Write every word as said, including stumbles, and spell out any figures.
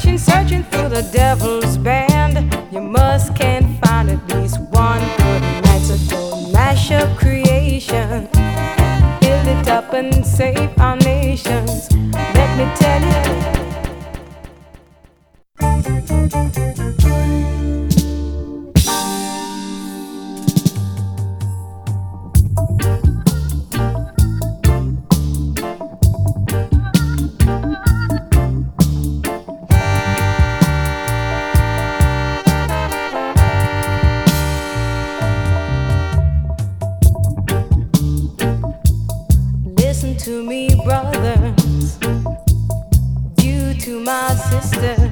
Searching, searching through the devil's band. You must can find at least one good night. So don't mash up creation. Build it up and save our nations. Let me tell you. To me, brothers, due to my sister.